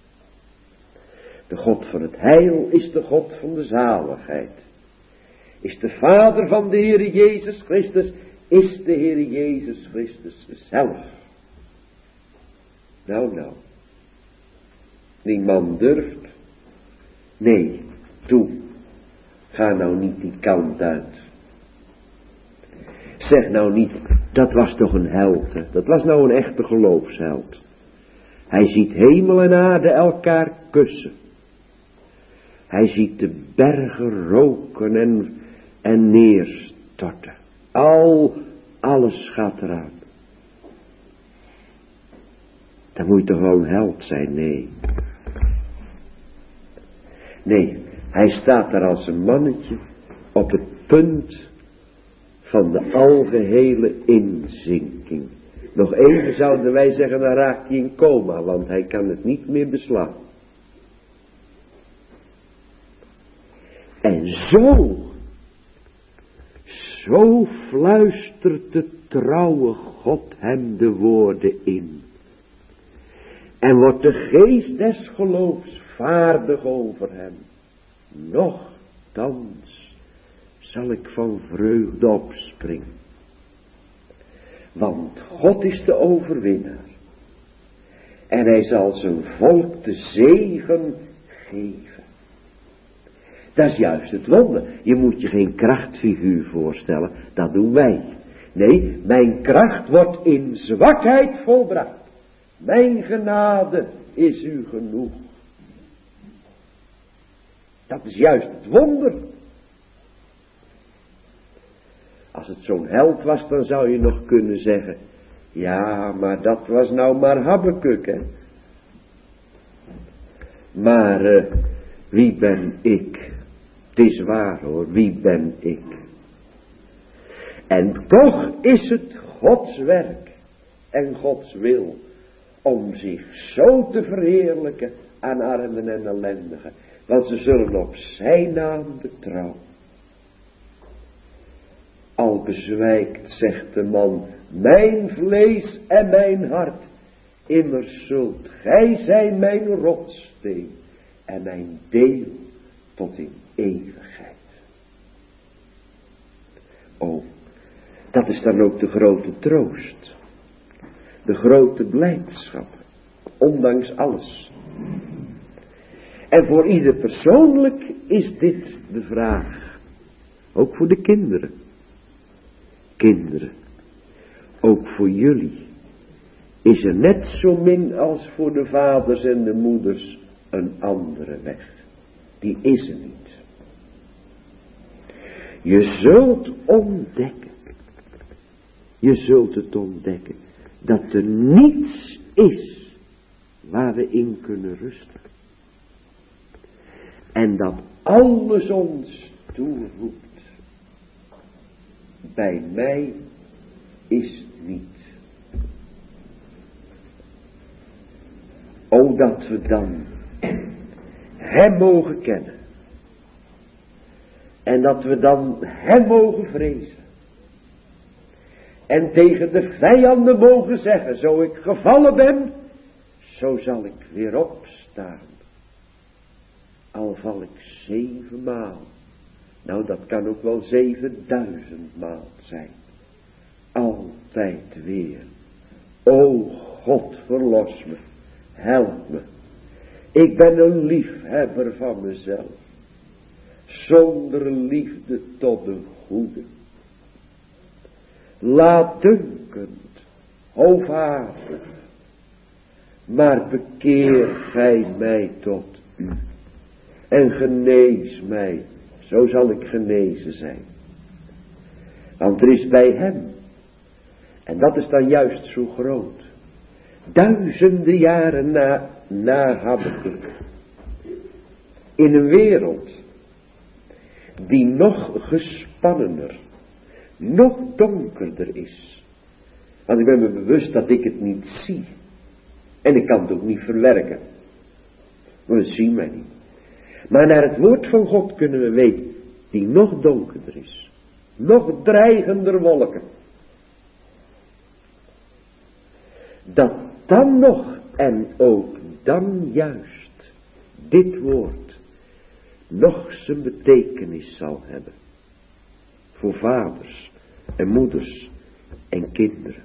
[SPEAKER 1] De God van het heil is de God van de zaligheid, is de Vader van de Heere Jezus Christus, is de Heere Jezus Christus zelf. Nou, nou, niemand durft. Nee, toe, ga nou niet die kant uit. Zeg nou niet, dat was toch een held, hè? Dat was nou een echte geloofsheld. Hij ziet hemel en aarde elkaar kussen. Hij ziet de bergen roken en, en neerstorten. Al, alles gaat eraan. Dan moet je toch wel een held zijn? Nee. Nee, hij staat daar als een mannetje op het punt van de algehele inzinking. Nog even zouden wij zeggen, dan raakt hij in coma, want hij kan het niet meer beslaan. En zo, zo fluistert de trouwe God hem de woorden in. En wordt de geest des geloofs vaardig over hem. Nochtans zal ik van vreugde opspringen. Want God is de overwinnaar. En hij zal zijn volk de zegen geven. Dat is juist het wonder. Je moet je geen krachtfiguur voorstellen. Dat doen wij. Nee, mijn kracht wordt in zwakheid volbracht. Mijn genade is u genoeg. Dat is juist het wonder. Als het zo'n held was, dan zou je nog kunnen zeggen, ja, maar dat was nou maar Habakuk, hè. Maar uh, wie ben ik? Het is waar hoor, wie ben ik? En toch is het Gods werk en Gods wil om zich zo te verheerlijken aan armen en ellendigen. Want ze zullen op zijn naam betrouwen. Al bezwijkt, zegt de man, mijn vlees en mijn hart. Immers zult gij zijn mijn rotssteen en mijn deel tot in eeuwigheid. Oh, dat is dan ook de grote troost. De grote blijdschap, ondanks alles. En voor ieder persoonlijk is dit de vraag. Ook voor de kinderen. Kinderen, ook voor jullie is er net zo min als voor de vaders en de moeders een andere weg. Die is er niet. Je zult ontdekken, je zult het ontdekken, dat er niets is waar we in kunnen rusten. En dat alles ons toeroept. Bij mij is niet. O dat we dan hem mogen kennen. En dat we dan hem mogen vrezen. En tegen de vijanden mogen zeggen, zo ik gevallen ben, zo zal ik weer opstaan. Al val ik zevenmaal. Nou, dat kan ook wel zevenduizendmaal zijn. Altijd weer. O God, verlos me. Help me. Ik ben een liefhebber van mezelf. Zonder liefde tot de goede. Laatdunkend. Hooghartig. Maar bekeer gij mij tot u. En genees mij. Zo zal ik genezen zijn. Want er is bij hem. En dat is dan juist zo groot. Duizenden jaren na, na Habakuk. In een wereld. Die nog gespannener. Nog donkerder is. Want ik ben me bewust dat ik het niet zie. En ik kan het ook niet verwerken. We zien wij niet. Maar naar het woord van God kunnen we weten, die nog donkerder is. Nog dreigender wolken. Dat dan nog en ook dan juist dit woord nog zijn betekenis zal hebben. Voor vaders en moeders en kinderen.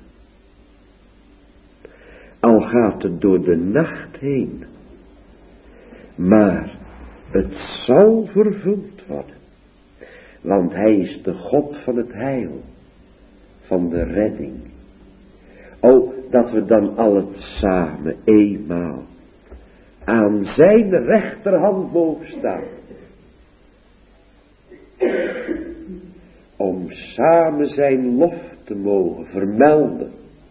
[SPEAKER 1] Al gaat het door de nacht heen. Maar het zal vervuld worden. Want hij is de God van het heil. Van de redding. O, dat we dan al het samen eenmaal aan zijn rechterhand mogen staan. Om samen zijn lof te mogen vermelden.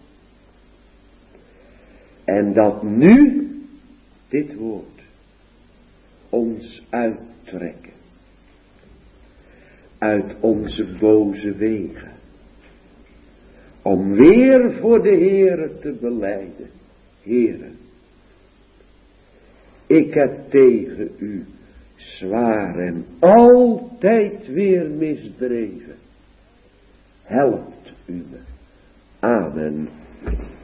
[SPEAKER 1] En dat nu dit woord ons uittrekken. Uit onze boze wegen. Om weer voor de Heere te belijden. Heere, ik heb tegen u zwaar en altijd weer misdreven. Helpt u me. Amen.